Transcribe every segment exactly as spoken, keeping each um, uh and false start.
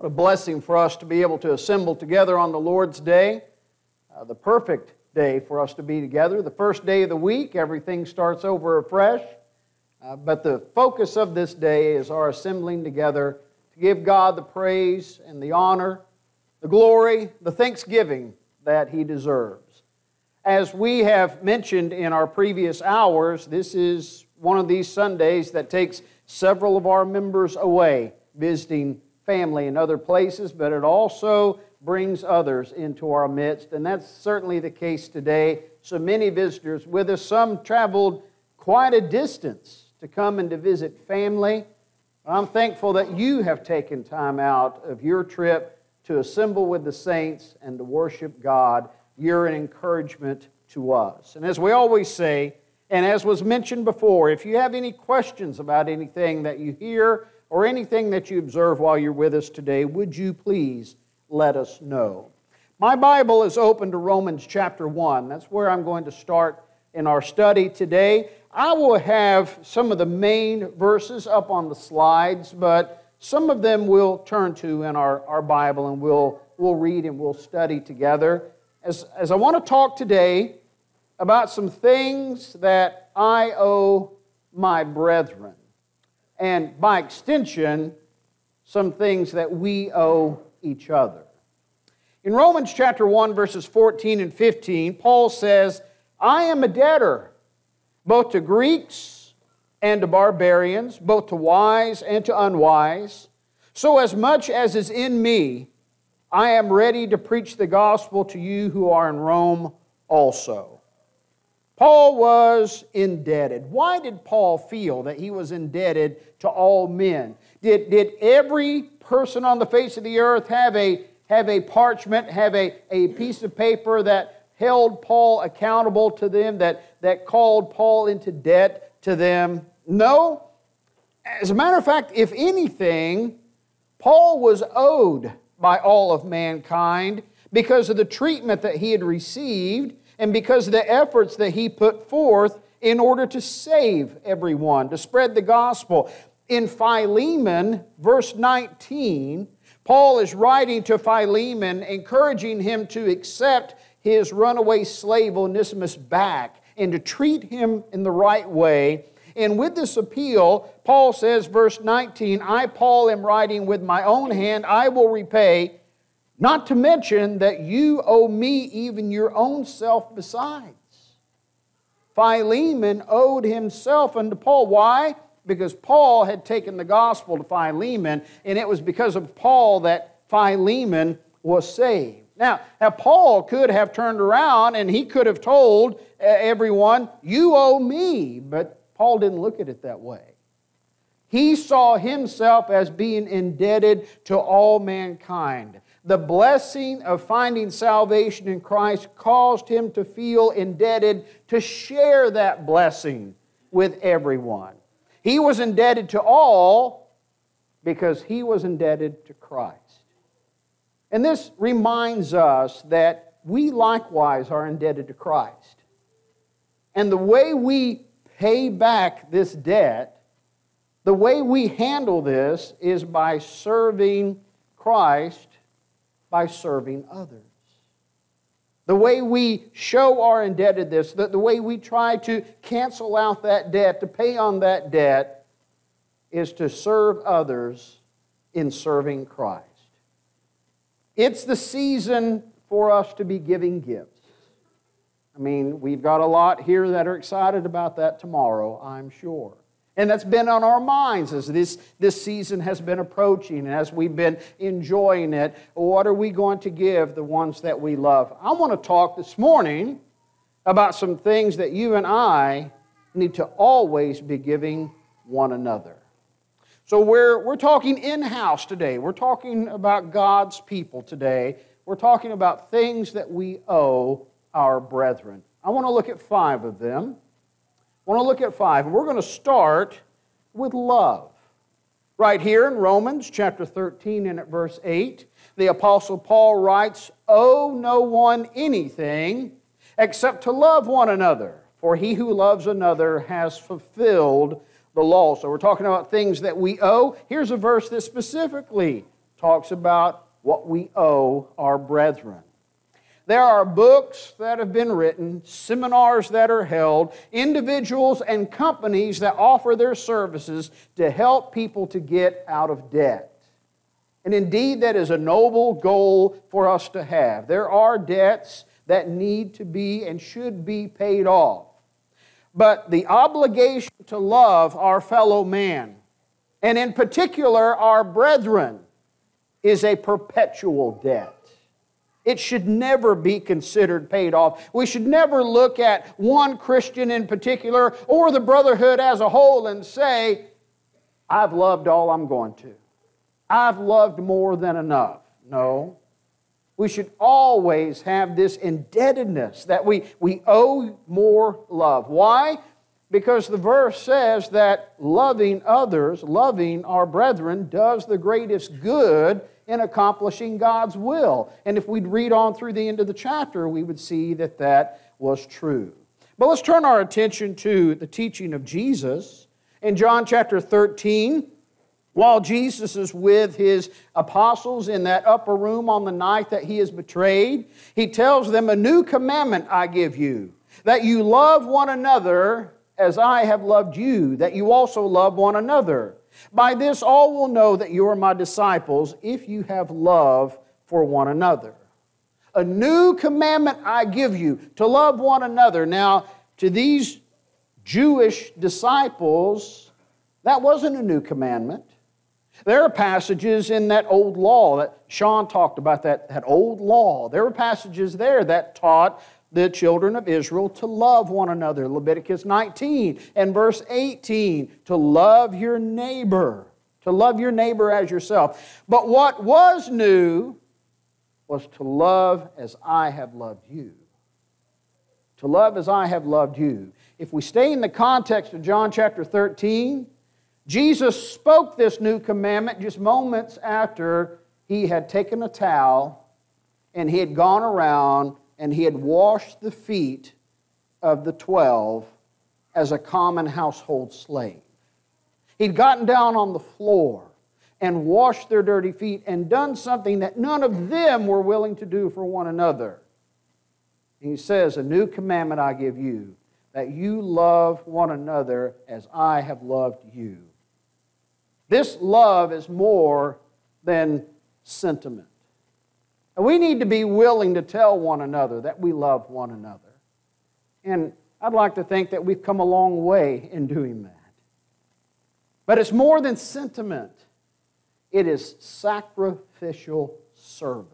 What a blessing for us to be able to assemble together on the Lord's Day, uh, the perfect day for us to be together. The first day of the week, everything starts over afresh. Uh, but the focus of this day is our assembling together to give God the praise and the honor, the glory, the thanksgiving that He deserves. As we have mentioned in our previous hours, this is one of these Sundays that takes several of our members away visiting family in other places, but it also brings others into our midst, and that's certainly the case today. So many visitors with us. Some traveled quite a distance to come and to visit family. I'm thankful that you have taken time out of your trip to assemble with the saints and to worship God. You're an encouragement to us. And as we always say, and as was mentioned before, if you have any questions about anything that you hear or anything that you observe while you're with us today, would you please let us know? My Bible is open to Romans chapter one. That's where I'm going to start in our study today. I will have some of the main verses up on the slides, but some of them we'll turn to in our, our Bible and we'll, we'll read and we'll study together. As, as I want to talk today about some things that I owe my brethren, and by extension, some things that we owe each other. In Romans chapter one, verses fourteen and fifteen, Paul says, I am a debtor, both to Greeks and to barbarians, both to wise and to unwise. So as much as is in me, I am ready to preach the gospel to you who are in Rome also. Paul was indebted. Why did Paul feel that he was indebted to all men? Did, did every person on the face of the earth have a, have a parchment, have a, a piece of paper that held Paul accountable to them, that, that called Paul into debt to them? No. As a matter of fact, if anything, Paul was owed by all of mankind because of the treatment that he had received and because of the efforts that he put forth in order to save everyone, to spread the gospel. In Philemon, verse nineteen, Paul is writing to Philemon, encouraging him to accept his runaway slave Onesimus back and to treat him in the right way. And with this appeal, Paul says, verse nineteen, I, Paul, am writing with my own hand, I will repay, not to mention that you owe me even your own self besides. Philemon owed himself unto Paul. Why? Because Paul had taken the gospel to Philemon, and it was because of Paul that Philemon was saved. Now, now Paul could have turned around and he could have told everyone, you owe me, but Paul didn't look at it that way. He saw himself as being indebted to all mankind. The blessing of finding salvation in Christ caused him to feel indebted to share that blessing with everyone. He was indebted to all because he was indebted to Christ. And this reminds us that we likewise are indebted to Christ. And the way we pay back this debt, the way we handle this is by serving Christ, by serving others. The way we show our indebtedness, the, the way we try to cancel out that debt, to pay on that debt, is to serve others in serving Christ. It's the season for us to be giving gifts. I mean, we've got a lot here that are excited about that tomorrow, I'm sure. And that's been on our minds as this, this season has been approaching and as we've been enjoying it. What are we going to give the ones that we love? I want to talk this morning about some things that you and I need to always be giving one another. So we're, we're talking in-house today. We're talking about God's people today. We're talking about things that we owe our brethren. I want to look at five of them. I want to look at five, and we're going to start with love. Right here in Romans chapter thirteen and at verse eight, the Apostle Paul writes, owe no one anything except to love one another, for he who loves another has fulfilled the law. So we're talking about things that we owe. Here's a verse that specifically talks about what we owe our brethren. There are books that have been written, seminars that are held, individuals and companies that offer their services to help people to get out of debt. And indeed, that is a noble goal for us to have. There are debts that need to be and should be paid off. But the obligation to love our fellow man, and in particular our brethren, is a perpetual debt. It should never be considered paid off. We should never look at one Christian in particular or the brotherhood as a whole and say, I've loved all I'm going to. I've loved more than enough. No. We should always have this indebtedness that we, we owe more love. Why? Because the verse says that loving others, loving our brethren, does the greatest good in accomplishing God's will. And if we'd read on through the end of the chapter, we would see that that was true. But let's turn our attention to the teaching of Jesus. In John chapter thirteen, while Jesus is with His apostles in that upper room on the night that He is betrayed, He tells them, "A new commandment I give you, that you love one another as I have loved you, that you also love one another. By this all will know that you are my disciples, if you have love for one another. A new commandment I give you, to love one another." Now, to these Jewish disciples, that wasn't a new commandment. There are passages in that old law that Sean talked about, that, that old law. There were passages there that taught the children of Israel to love one another. Leviticus nineteen and verse eighteen, to love your neighbor, to love your neighbor as yourself. But what was new was to love as I have loved you. To love as I have loved you. If we stay in the context of John chapter thirteen, Jesus spoke this new commandment just moments after He had taken a towel and He had gone around and He had washed the feet of the twelve as a common household slave. He'd gotten down on the floor and washed their dirty feet and done something that none of them were willing to do for one another. And He says, "A new commandment I give you, that you love one another as I have loved you." This love is more than sentiment. And we need to be willing to tell one another that we love one another. And I'd like to think that we've come a long way in doing that. But it's more than sentiment. It is sacrificial service.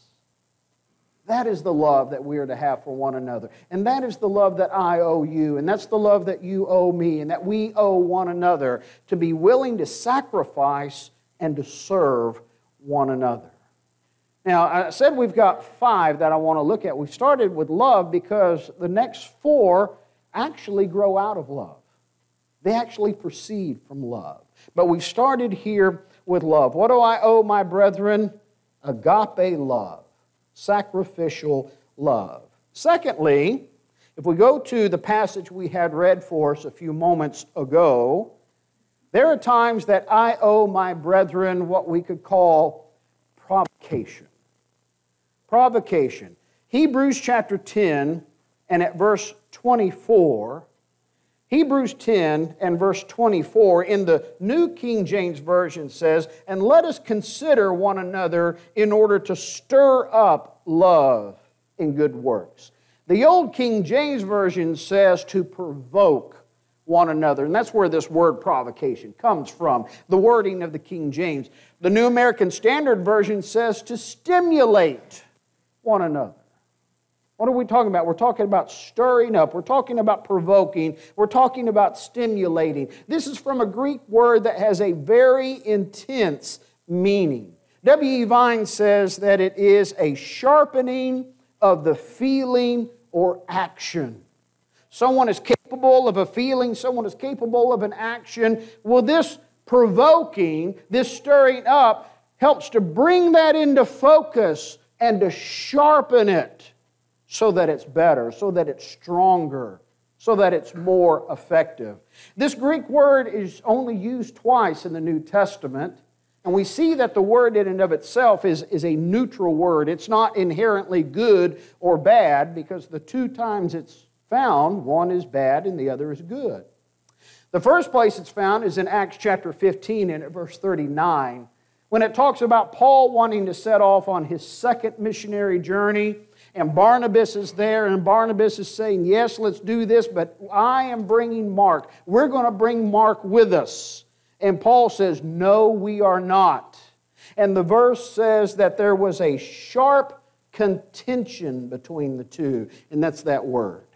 That is the love that we are to have for one another. And that is the love that I owe you. And that's the love that you owe me. And that we owe one another, to be willing to sacrifice and to serve one another. Now, I said we've got five that I want to look at. We started with love because the next four actually grow out of love. They actually proceed from love. But we started here with love. What do I owe my brethren? Agape love. Sacrificial love. Secondly, if we go to the passage we had read for us a few moments ago, there are times that I owe my brethren what we could call provocation. Provocation. Hebrews chapter ten and at verse twenty-four, Hebrews ten and verse twenty-four in the New King James Version says, "And let us consider one another in order to stir up love in good works." The Old King James Version says to provoke one another. And that's where this word provocation comes from, the wording of the King James. The New American Standard Version says to stimulate one another. What are we talking about? We're talking about stirring up. We're talking about provoking. We're talking about stimulating. This is from a Greek word that has a very intense meaning. W E Vine says that it is a sharpening of the feeling or action. Someone is capable of a feeling. Someone is capable of an action. Well, this provoking, this stirring up, helps to bring that into focus and to sharpen it so that it's better, so that it's stronger, so that it's more effective. This Greek word is only used twice in the New Testament. And we see that the word in and of itself is, is a neutral word. It's not inherently good or bad, because the two times it's found, one is bad and the other is good. The first place it's found is in Acts chapter fifteen and at verse thirty-nine, when it talks about Paul wanting to set off on his second missionary journey, and Barnabas is there, and Barnabas is saying, yes, let's do this, but I am bringing Mark. We're going to bring Mark with us. And Paul says, no, we are not. And the verse says that there was a sharp contention between the two, and that's that word.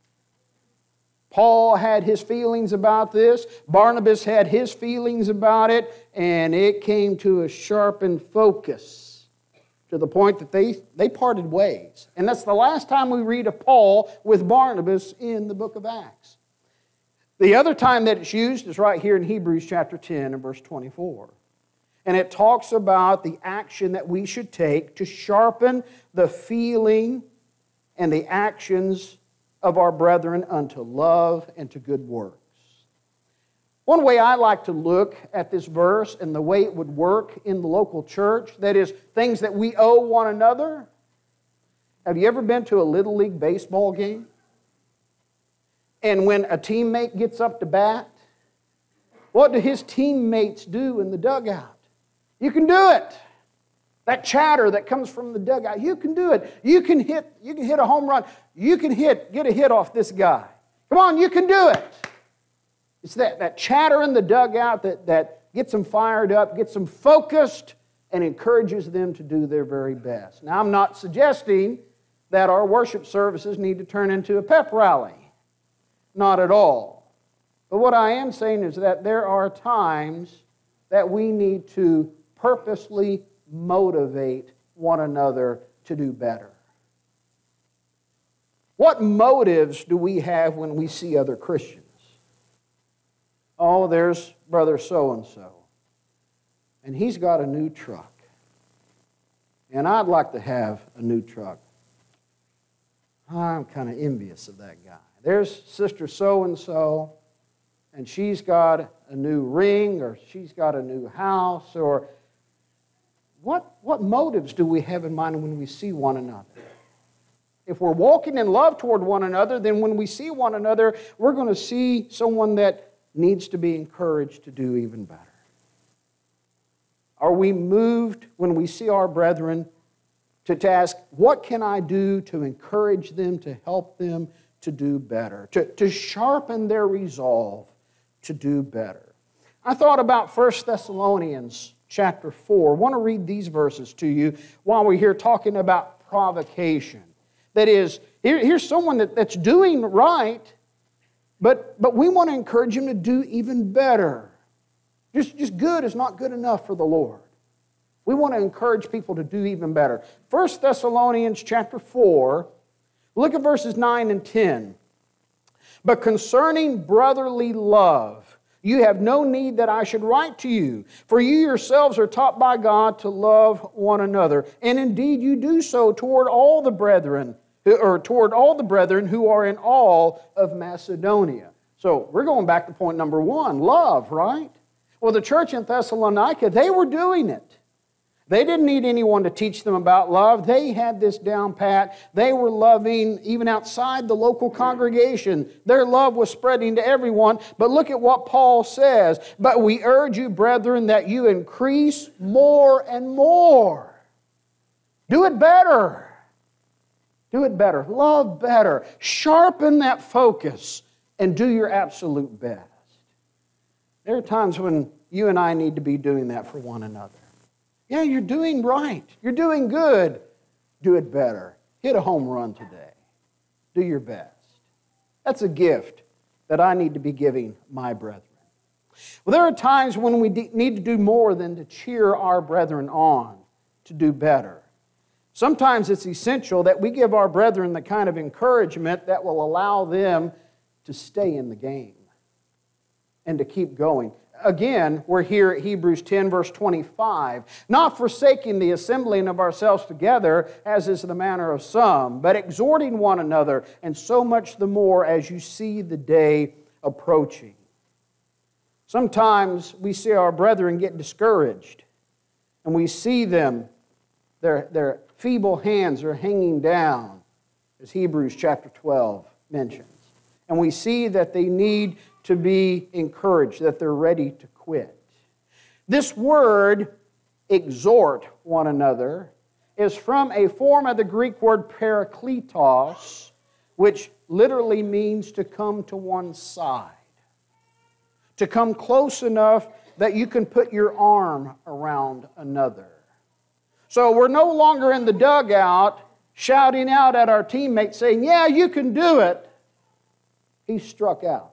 Paul had his feelings about this. Barnabas had his feelings about it, and it came to a sharpened focus to the point that they, they parted ways. And that's the last time we read of Paul with Barnabas in the book of Acts. The other time that it's used is right here in Hebrews chapter ten and verse twenty-four. And it talks about the action that we should take to sharpen the feeling and the actions of our brethren unto love and to good works. One way I like to look at this verse and the way it would work in the local church, that is, things that we owe one another. Have you ever been to a Little League baseball game? And when a teammate gets up to bat, what do his teammates do in the dugout? You can do it. That chatter that comes from the dugout, you can do it. You can hit, you can hit a home run. You can hit, get a hit off this guy. Come on, you can do it. It's that, that chatter in the dugout that, that gets them fired up, gets them focused, and encourages them to do their very best. Now, I'm not suggesting that our worship services need to turn into a pep rally. Not at all. But what I am saying is that there are times that we need to purposely motivate one another to do better. What motives do we have when we see other Christians? Oh, there's brother so-and-so, and he's got a new truck, and I'd like to have a new truck. I'm kind of envious of that guy. There's sister so-and-so, and she's got a new ring, or she's got a new house, or what, what motives do we have in mind when we see one another? If we're walking in love toward one another, then when we see one another, we're going to see someone that needs to be encouraged to do even better. Are we moved when we see our brethren to, to ask, what can I do to encourage them, to help them to do better, to, to sharpen their resolve to do better? I thought about First Thessalonians chapter four. I want to read these verses to you while we're here talking about provocation. That is, here, here's someone that, that's doing right, but, but we want to encourage him to do even better. Just, just good is not good enough for the Lord. We want to encourage people to do even better. First Thessalonians chapter four, look at verses nine and ten. But concerning brotherly love, you have no need that I should write to you, for you yourselves are taught by God to love one another. And indeed you do so toward all the brethren, or toward all the brethren who are in all of Macedonia. So we're going back to point number one, love, right? Well, the church in Thessalonica, they were doing it. They didn't need anyone to teach them about love. They had this down pat. They were loving even outside the local congregation. Their love was spreading to everyone. But look at what Paul says. But we urge you, brethren, that you increase more and more. Do it better. Do it better. Love better. Sharpen that focus and do your absolute best. There are times when you and I need to be doing that for one another. Yeah, you're doing right. You're doing good. Do it better. Hit a home run today. Do your best. That's a gift that I need to be giving my brethren. Well, there are times when we need to do more than to cheer our brethren on to do better. Sometimes it's essential that we give our brethren the kind of encouragement that will allow them to stay in the game and to keep going. Again, we're here at Hebrews ten, verse twenty-five. Not forsaking the assembling of ourselves together, as is the manner of some, but exhorting one another, and so much the more as you see the day approaching. Sometimes we see our brethren get discouraged. And we see them, their, their feeble hands are hanging down, as Hebrews chapter twelve mentions. And we see that they need to be encouraged, that they're ready to quit. This word, exhort one another, is from a form of the Greek word parakletos, which literally means to come to one side. To come close enough that you can put your arm around another. So we're no longer in the dugout shouting out at our teammates saying, yeah, you can do it. He struck out.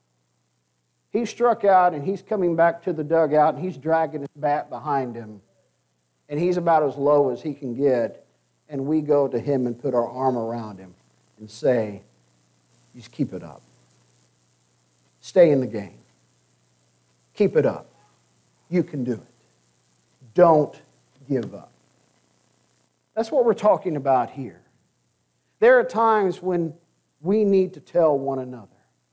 He struck out and he's coming back to the dugout and he's dragging his bat behind him. And he's about as low as he can get. And we go to him and put our arm around him and say, just keep it up. Stay in the game. Keep it up. You can do it. Don't give up. That's what we're talking about here. There are times when we need to tell one another,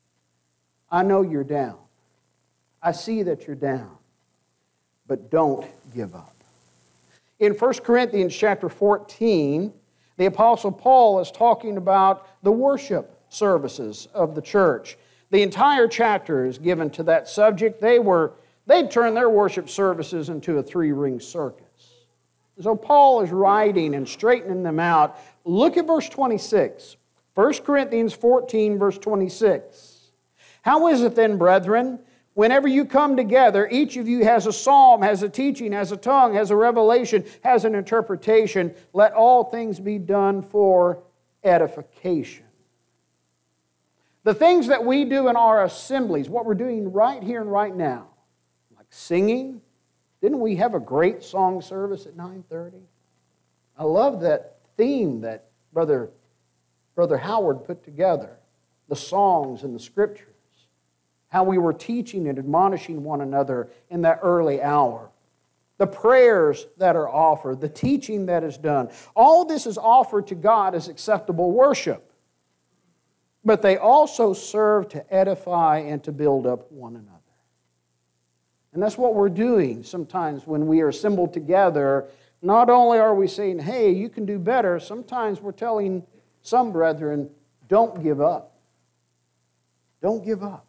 I know you're down. I see that you're down. But don't give up. In First Corinthians chapter fourteen, the Apostle Paul is talking about the worship services of the church. The entire chapter is given to that subject. They were, they'd turned their worship services into a three-ring circus. So Paul is writing and straightening them out. Look at verse twenty-six. First Corinthians fourteen, verse twenty-six. How is it then, brethren, whenever you come together, each of you has a psalm, has a teaching, has a tongue, has a revelation, has an interpretation. Let all things be done for edification. The things that we do in our assemblies, what we're doing right here and right now, like singing. Didn't we have a great song service at nine thirty? I love that theme that Brother, Brother Howard put together, the songs and the scriptures, how we were teaching and admonishing one another in that early hour, the prayers that are offered, the teaching that is done. All this is offered to God as acceptable worship. But they also serve to edify and to build up one another. And that's what we're doing sometimes when we are assembled together. Not only are we saying, hey, you can do better, sometimes we're telling some brethren, don't give up. Don't give up.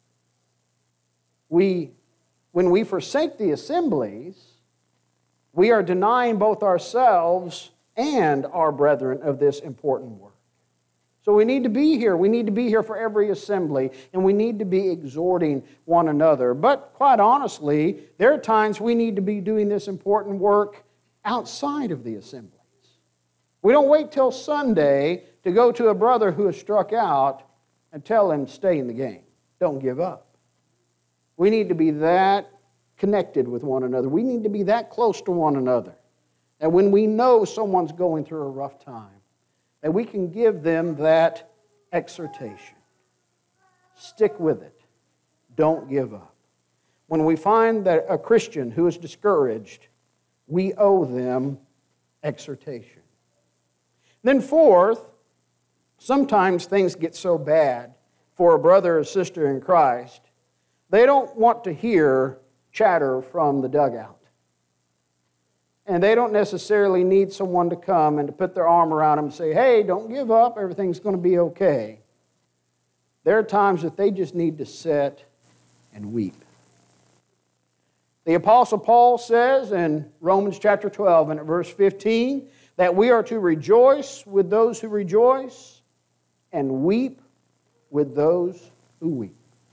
We, when we forsake the assemblies, we are denying both ourselves and our brethren of this important work. So we need to be here. We need to be here for every assembly, and we need to be exhorting one another. But quite honestly, there are times we need to be doing this important work outside of the assemblies. We don't wait till Sunday to go to a brother who has struck out and tell him, stay in the game. Don't give up. We need to be that connected with one another. We need to be that close to one another. And when we know someone's going through a rough time, that we can give them that exhortation. Stick with it. Don't give up. When we find that a Christian who is discouraged, we owe them exhortation. Then fourth, sometimes things get so bad for a brother or sister in Christ, they don't want to hear chatter from the dugout. And they don't necessarily need someone to come and to put their arm around them and say, hey, don't give up, everything's going to be okay. There are times that they just need to sit and weep. The Apostle Paul says in Romans chapter twelve and at verse fifteen that we are to rejoice with those who rejoice and weep with those who weep.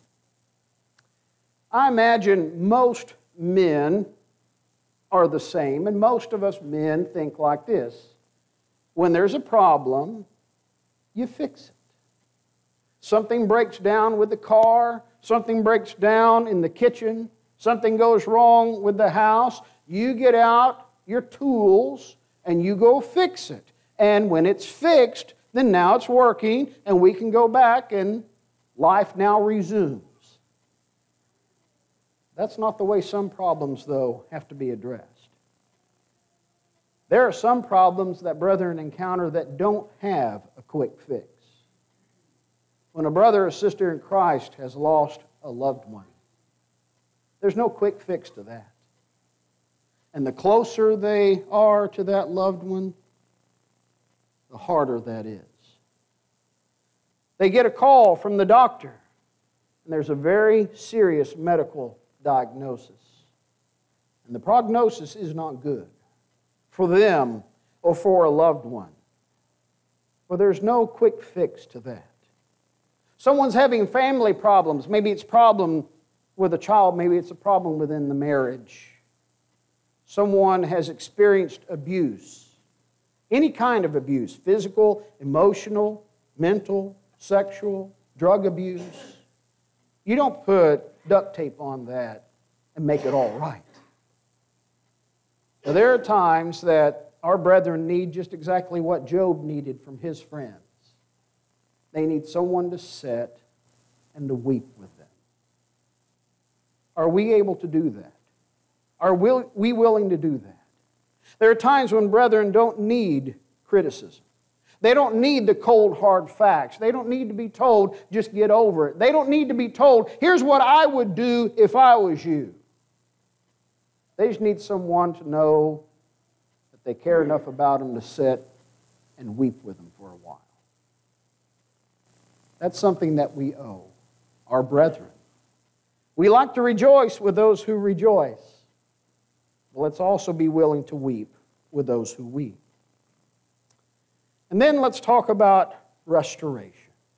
I imagine most men are the same, and most of us men think like this. When there's a problem, you fix it. Something breaks down with the car, something breaks down in the kitchen, something goes wrong with the house, you get out your tools and you go fix it. And when it's fixed, then now it's working and we can go back and life now resumes. That's not the way some problems, though, have to be addressed. There are some problems that brethren encounter that don't have a quick fix. When a brother or sister in Christ has lost a loved one, there's no quick fix to that. And the closer they are to that loved one, the harder that is. They get a call from the doctor, and there's a very serious medical diagnosis. And the prognosis is not good for them or for a loved one. Well, there's no quick fix to that. Someone's having family problems. Maybe it's a problem with a child. Maybe it's a problem within the marriage. Someone has experienced abuse. Any kind of abuse. Physical, emotional, mental, sexual, drug abuse. You don't put duct tape on that and make it all right. Now, there are times that our brethren need just exactly what Job needed from his friends. They need someone to sit and to weep with them. Are we able to do that? Are we willing to do that? There are times when brethren don't need criticism. They don't need the cold, hard facts. They don't need to be told, just get over it. They don't need to be told, here's what I would do if I was you. They just need someone to know that they care enough about them to sit and weep with them for a while. That's something that we owe our brethren. We like to rejoice with those who rejoice. But let's also be willing to weep with those who weep. And then let's talk about restoration.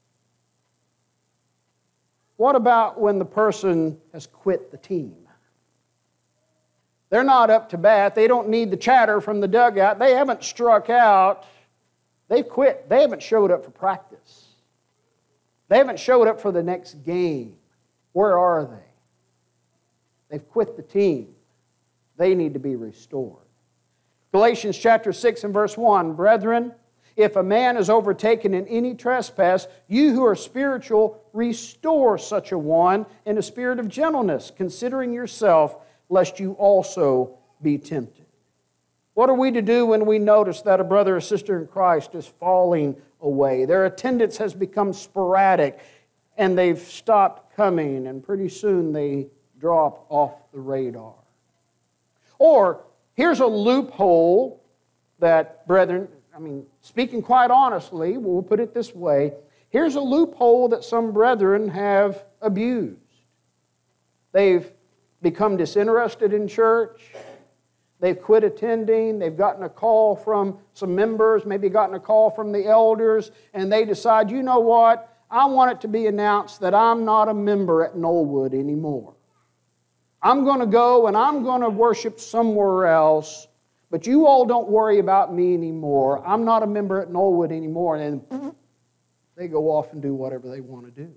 What about when the person has quit the team? They're not up to bat. They don't need the chatter from the dugout. They haven't struck out. They've quit. They haven't showed up for practice. They haven't showed up for the next game. Where are they? They've quit the team. They need to be restored. Galatians chapter six and verse one, brethren, if a man is overtaken in any trespass, you who are spiritual, restore such a one in a spirit of gentleness, considering yourself, lest you also be tempted. What are we to do when we notice that a brother or sister in Christ is falling away? Their attendance has become sporadic, and they've stopped coming, and pretty soon they drop off the radar. Or, here's a loophole that, brethren, I mean, speaking quite honestly, we'll put it this way, here's a loophole that some brethren have abused. They've become disinterested in church. They've quit attending. They've gotten a call from some members, maybe gotten a call from the elders, and they decide, you know what, I want it to be announced that I'm not a member at Knollwood anymore. I'm going to go and I'm going to worship somewhere else, but you all don't worry about me anymore. I'm not a member at Knollwood anymore. And then they go off and do whatever they want to do.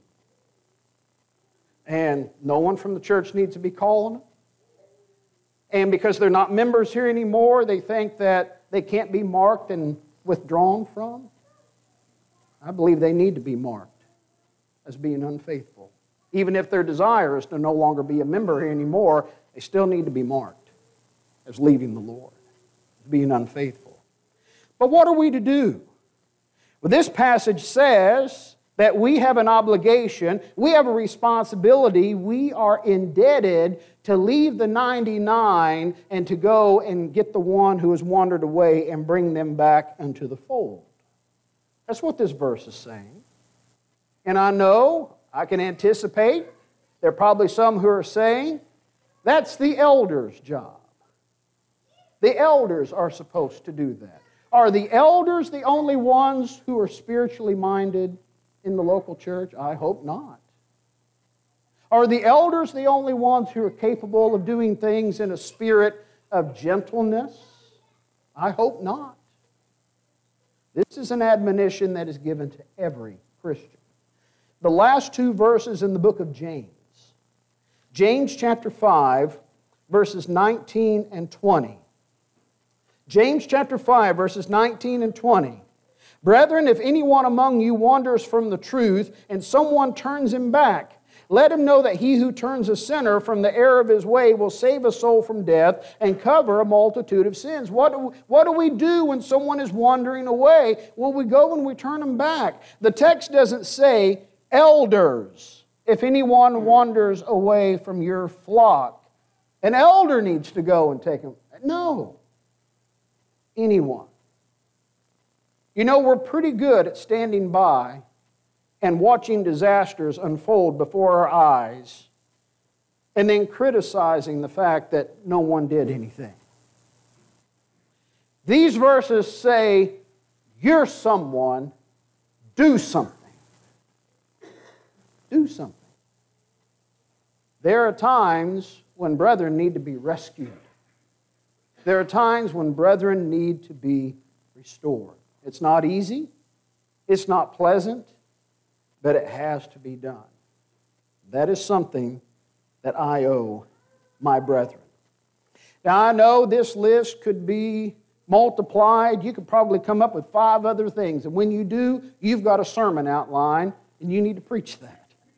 And no one from the church needs to be calling them. And because they're not members here anymore, they think that they can't be marked and withdrawn from. I believe they need to be marked as being unfaithful. Even if their desire is to no longer be a member here anymore, they still need to be marked as leaving the Lord, as being unfaithful. But what are we to do? Well, this passage says that we have an obligation, we have a responsibility, we are indebted to leave the ninety-nine and to go and get the one who has wandered away and bring them back into the fold. That's what this verse is saying. And I know, I can anticipate, there are probably some who are saying, that's the elders' job. The elders are supposed to do that. Are the elders the only ones who are spiritually minded in the local church? I hope not. Are the elders the only ones who are capable of doing things in a spirit of gentleness? I hope not. This is an admonition that is given to every Christian. The last two verses in the book of James. James chapter five, verses nineteen and twenty. James chapter five, verses nineteen and twenty. Brethren, if anyone among you wanders from the truth, and someone turns him back, let him know that he who turns a sinner from the error of his way will save a soul from death and cover a multitude of sins. What do, what do we do when someone is wandering away? Well, we go and we turn them back. The text doesn't say, elders, if anyone wanders away from your flock. An elder needs to go and take him. No. Anyone. You know, we're pretty good at standing by and watching disasters unfold before our eyes and then criticizing the fact that no one did anything. These verses say, you're someone, do something. Do something. There are times when brethren need to be rescued. There are times when brethren need to be restored. It's not easy. It's not pleasant. But it has to be done. That is something that I owe my brethren. Now, I know this list could be multiplied. You could probably come up with five other things. And when you do, you've got a sermon outline, and you need to preach that.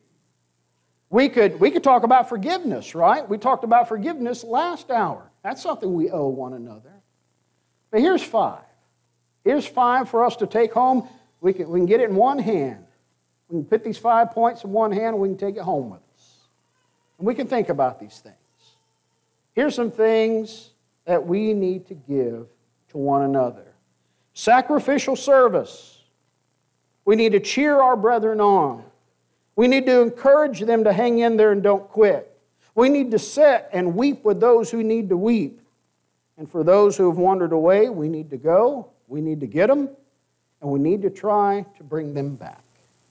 We could, we could talk about forgiveness, right? We talked about forgiveness last hour. That's something we owe one another. But here's five. Here's five for us to take home. We can, we can get it in one hand. We can put these five points in one hand and we can take it home with us. And we can think about these things. Here's some things that we need to give to one another. Sacrificial service. We need to cheer our brethren on. We need to encourage them to hang in there and don't quit. We need to sit and weep with those who need to weep. And for those who have wandered away, we need to go, we need to get them, and we need to try to bring them back.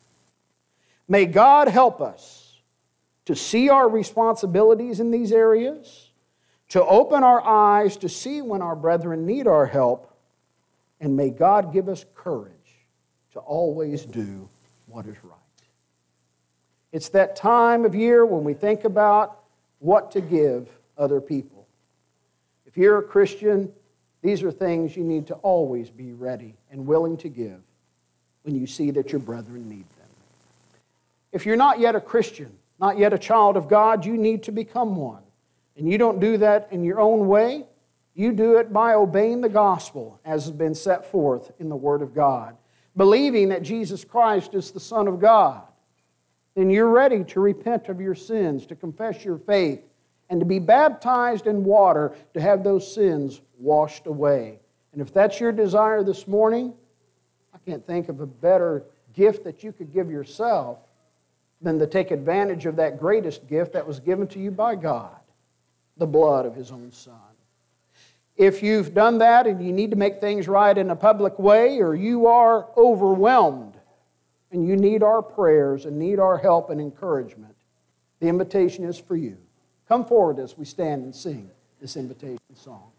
May God help us to see our responsibilities in these areas, to open our eyes to see when our brethren need our help, and may God give us courage to always do what is right. It's that time of year when we think about what to give other people. If you're a Christian, these are things you need to always be ready and willing to give when you see that your brethren need them. If you're not yet a Christian, not yet a child of God, you need to become one. And you don't do that in your own way. You do it by obeying the gospel as has been set forth in the Word of God, believing that Jesus Christ is the Son of God. Then you're ready to repent of your sins, to confess your faith, and to be baptized in water to have those sins washed away. And if that's your desire this morning, I can't think of a better gift that you could give yourself than to take advantage of that greatest gift that was given to you by God, the blood of His own Son. If you've done that and you need to make things right in a public way, or you are overwhelmed and you need our prayers and need our help and encouragement, the invitation is for you. Come forward as we stand and sing this invitation song.